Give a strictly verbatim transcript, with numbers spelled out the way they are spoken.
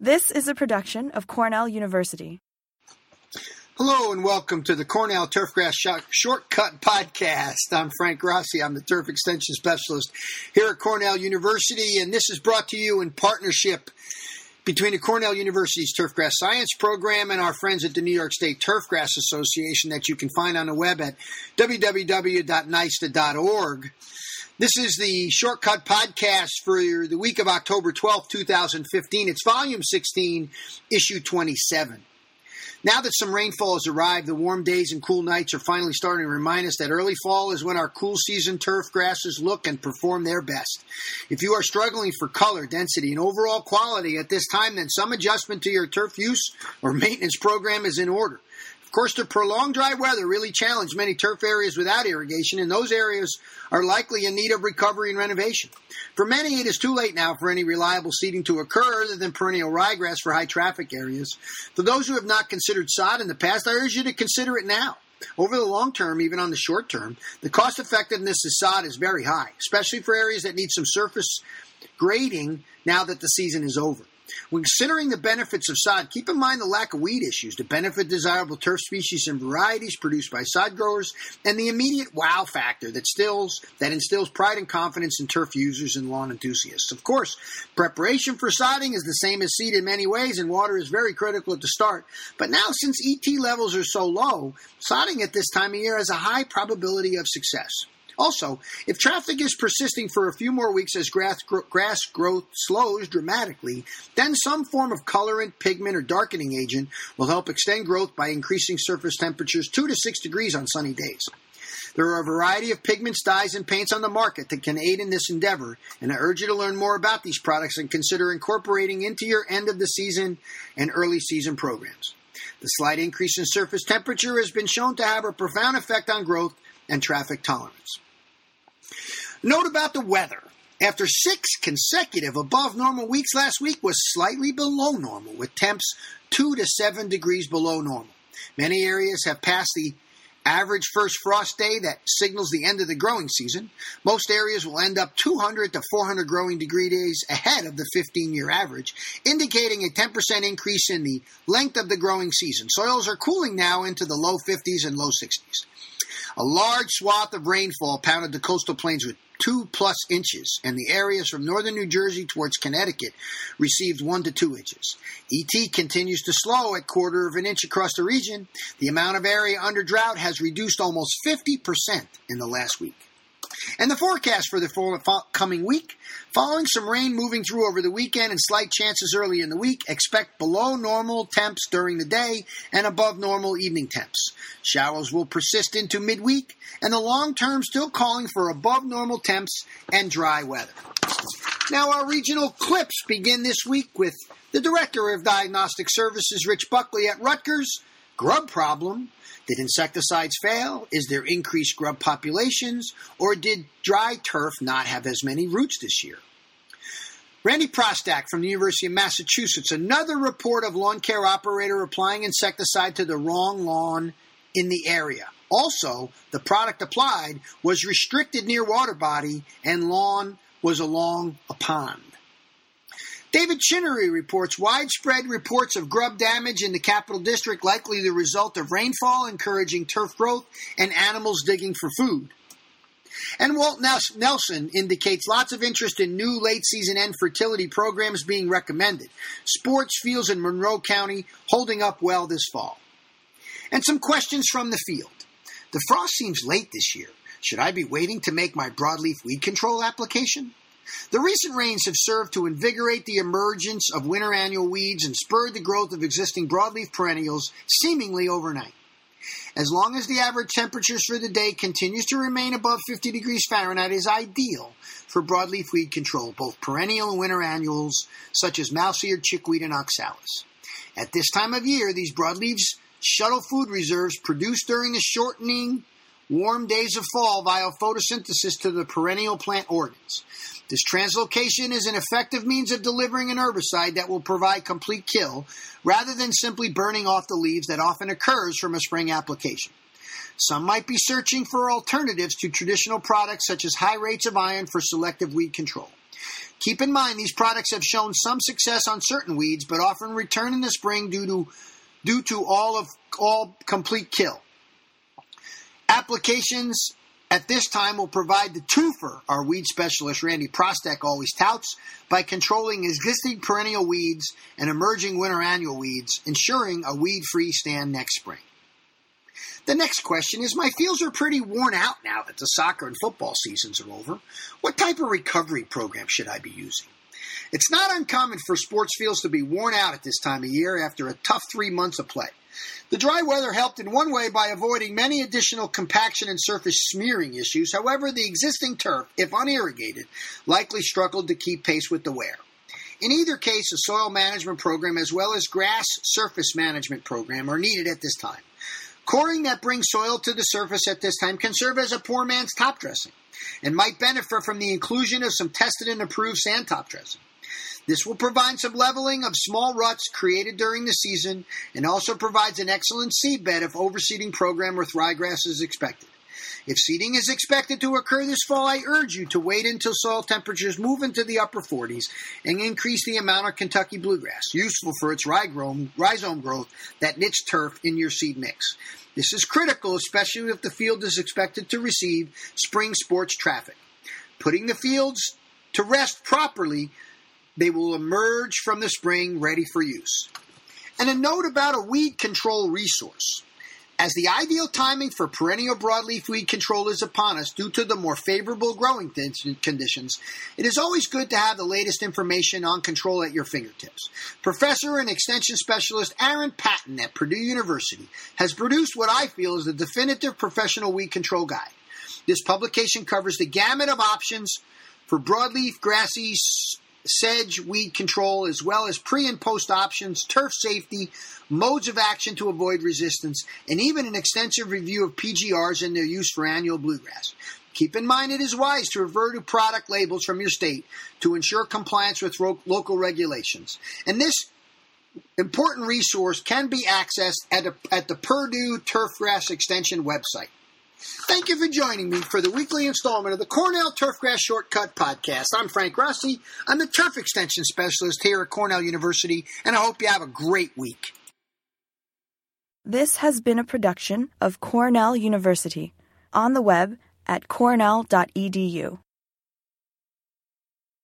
This is a production of Cornell University. Hello and welcome to the Cornell Turfgrass Shortcut Podcast. I'm Frank Rossi. I'm the Turf Extension Specialist here at Cornell University, and this is brought to you in partnership between the Cornell University's Turfgrass Science Program and our friends at the New York State Turfgrass Association that you can find on the web at w w w dot nista dot org. This is the Shortcut Podcast for the week of October twelfth, twenty fifteen. It's volume sixteen, issue twenty-seven. Now that some rainfall has arrived, the warm days and cool nights are finally starting to remind us that early fall is when our cool season turf grasses look and perform their best. If you are struggling for color, density, and overall quality at this time, then some adjustment to your turf use or maintenance program is in order. Of course, the prolonged dry weather really challenged many turf areas without irrigation, and those areas are likely in need of recovery and renovation. For many, it is too late now for any reliable seeding to occur other than perennial ryegrass for high-traffic areas. For those who have not considered sod in the past, I urge you to consider it now. Over the long term, even on the short term, the cost-effectiveness of sod is very high, especially for areas that need some surface grading now that the season is over. When considering the benefits of sod, keep in mind the lack of weed issues, the benefit desirable turf species and varieties produced by sod growers, and the immediate wow factor that stills, that instills pride and confidence in turf users and lawn enthusiasts. Of course, preparation for sodding is the same as seed in many ways, and water is very critical at the start. But now, since E T levels are so low, sodding at this time of year has a high probability of success. Also, if traffic is persisting for a few more weeks as grass, grass growth slows dramatically, then some form of colorant, pigment, or darkening agent will help extend growth by increasing surface temperatures two to six degrees on sunny days. There are a variety of pigments, dyes, and paints on the market that can aid in this endeavor, and I urge you to learn more about these products and consider incorporating into your end of the season and early season programs. The slight increase in surface temperature has been shown to have a profound effect on growth and traffic tolerance. Note about the weather. After six consecutive above normal weeks, last week was slightly below normal, with temps two to seven degrees below normal. Many areas have passed the average first frost day that signals the end of the growing season. Most areas will end up two hundred to four hundred growing degree days ahead of the fifteen-year average, indicating a ten percent increase in the length of the growing season. Soils are cooling now into the low fifties and low sixties. A large swath of rainfall pounded the coastal plains with two-plus inches, and the areas from northern New Jersey towards Connecticut received one to two inches. E T continues to slow at quarter of an inch across the region. The amount of area under drought has reduced almost fifty percent in the last week. And the forecast for the coming week: following some rain moving through over the weekend and slight chances early in the week, expect below normal temps during the day and above normal evening temps. Showers will persist into midweek, and the long term still calling for above normal temps and dry weather. Now, our regional clips begin this week with the Director of Diagnostic Services, Rich Buckley at Rutgers. Grub problem. Did insecticides fail? Is there increased grub populations? Or did dry turf not have as many roots this year? Randy Prostak from the University of Massachusetts, another report of lawn care operator applying insecticide to the wrong lawn in the area. Also, the product applied was restricted near water body and lawn was along a pond. David Chinnery reports widespread reports of grub damage in the Capital District, likely the result of rainfall encouraging turf growth and animals digging for food. And Walt Nelson indicates lots of interest in new late-season end fertility programs being recommended. Sports fields in Monroe County holding up well this fall. And some questions from the field. The frost seems late this year. Should I be waiting to make my broadleaf weed control application? The recent rains have served to invigorate the emergence of winter annual weeds and spurred the growth of existing broadleaf perennials seemingly overnight. As long as the average temperatures for the day continues to remain above fifty degrees Fahrenheit, is ideal for broadleaf weed control, both perennial and winter annuals such as mouse-eared chickweed and oxalis. At this time of year, these broadleaves shuttle food reserves produced during the shortening warm days of fall via photosynthesis to the perennial plant organs. This translocation is an effective means of delivering an herbicide that will provide complete kill, rather than simply burning off the leaves that often occurs from a spring application. Some might be searching for alternatives to traditional products such as high rates of iron for selective weed control. Keep in mind these products have shown some success on certain weeds, but often return in the spring due to due to all of all complete kill. Applications at this time will provide the twofer our weed specialist Randy Prostek always touts by controlling existing perennial weeds and emerging winter annual weeds, ensuring a weed-free stand next spring. The next question is, my fields are pretty worn out now that the soccer and football seasons are over. What type of recovery program should I be using? It's not uncommon for sports fields to be worn out at this time of year after a tough three months of play. The dry weather helped in one way by avoiding many additional compaction and surface smearing issues. However, the existing turf, if unirrigated, likely struggled to keep pace with the wear. In either case, a soil management program as well as grass surface management program are needed at this time. Coring that brings soil to the surface at this time can serve as a poor man's top dressing and might benefit from the inclusion of some tested and approved sand top dressing. This will provide some leveling of small ruts created during the season and also provides an excellent seed bed if overseeding program or ryegrass is expected. If seeding is expected to occur this fall, I urge you to wait until soil temperatures move into the upper forties and increase the amount of Kentucky bluegrass, useful for its rhizome growth, that niche turf in your seed mix. This is critical, especially if the field is expected to receive spring sports traffic. Putting the fields to rest properly, they will emerge from the spring ready for use. And a note about a weed control resource. As the ideal timing for perennial broadleaf weed control is upon us due to the more favorable growing conditions, it is always good to have the latest information on control at your fingertips. Professor and Extension Specialist Aaron Patton at Purdue University has produced what I feel is the definitive professional weed control guide. This publication covers the gamut of options for broadleaf, grassy, sedge weed control, as well as pre and post options, turf safety, modes of action to avoid resistance, and even an extensive review of P G Rs and their use for annual bluegrass. Keep in mind it is wise to refer to product labels from your state to ensure compliance with ro- local regulations. And this important resource can be accessed at, a, at the Purdue Turfgrass Extension website. Thank you for joining me for the weekly installment of the Cornell Turfgrass Shortcut Podcast. I'm Frank Rossi. I'm the Turf Extension Specialist here at Cornell University, and I hope you have a great week. This has been a production of Cornell University, on the web at cornell dot e d u.